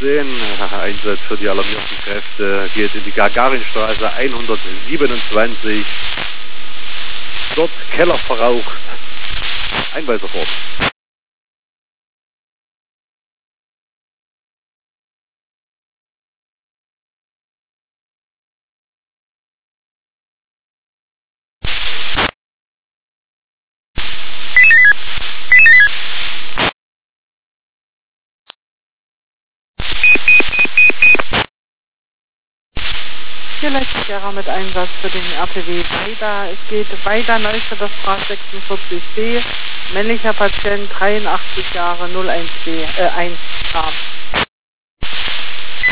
110, Einsatz für die alarmierten Kräfte geht in die Gagarinstraße 127. Dort Keller verraucht. Einweiser fort. Hier leistet Gera mit Einsatz für den RTW Weida. Es geht Weida Neustädter Straße 46b. Männlicher Patient, 83 Jahre, 1 Arm.